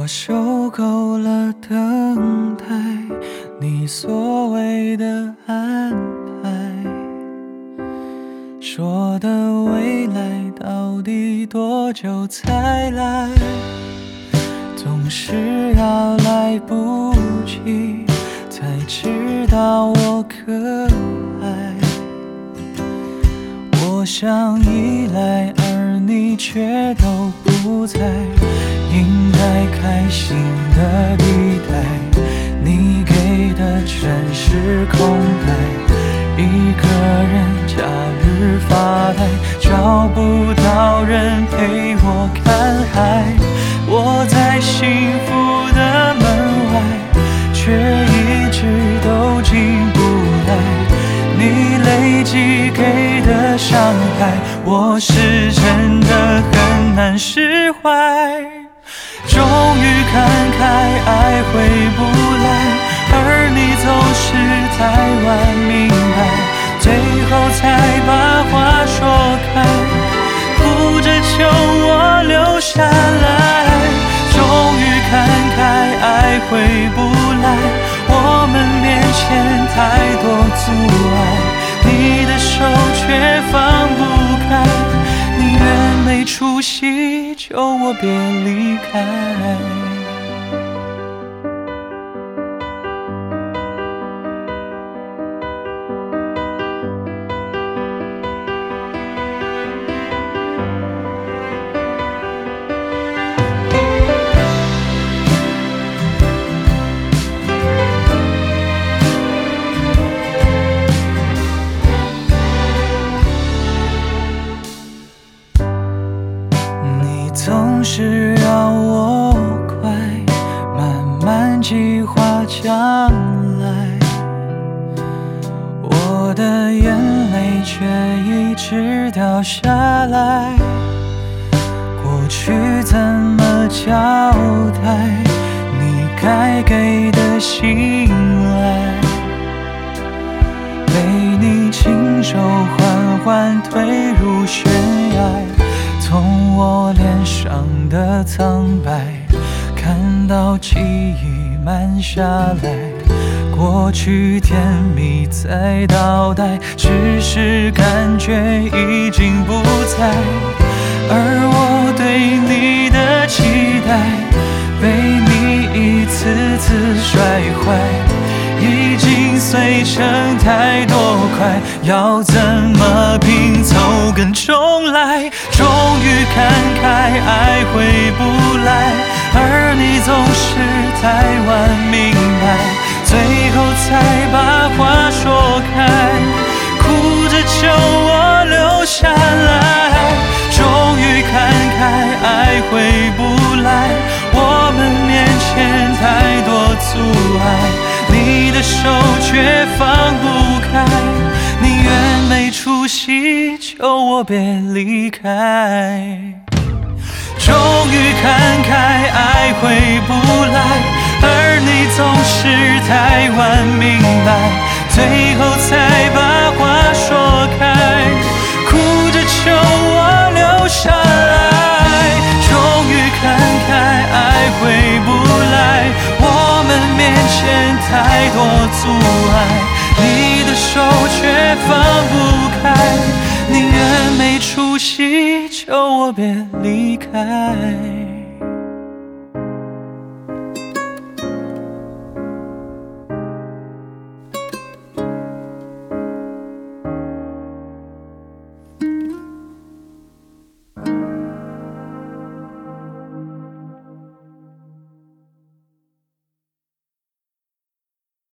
我受够了等待你所谓的安排，说的未来到底多久才来，总是要来不及才知道我可爱。我想依赖，而你却都不在，应该开心的地带，你给的全是空白，一个人假日发呆，找不到人陪我看海。我在幸福的门外，却一直都进不来，你累积给的伤害，我是真的很难释怀。终于看开，爱回不来，而你总是太晚明白，最后才把话说开，哭着求我留下来。终于看开，爱回不来，我们面前太多阻碍，你的手却放不开，宁愿没出息，求我别离开。总是要我快，慢慢计划将来，我的眼泪却一直掉下来，过去怎么交代你该给的信赖，被你亲手缓缓推入悬崖，从我脸上的苍白看到记忆慢下来，过去甜蜜在倒带，只是感觉已经不在，而我对你的期待被你一次次摔坏，已经碎成太多块，要怎么拼凑跟重来？终于看开，爱回不来，而你总是太晚明白，最后才把话说开，哭着求我留下来。终于看开，爱回不来，我们面前太多阻碍，你的手却放不开，宁愿没出息，求我别离开。终于看开，爱回不来，而你总是太晚明白，最后才把话说开，哭着求我留下来。终于看开，爱回不来，我们面前太多阻碍，你的手却放不开，宁愿没出息，求我别离开。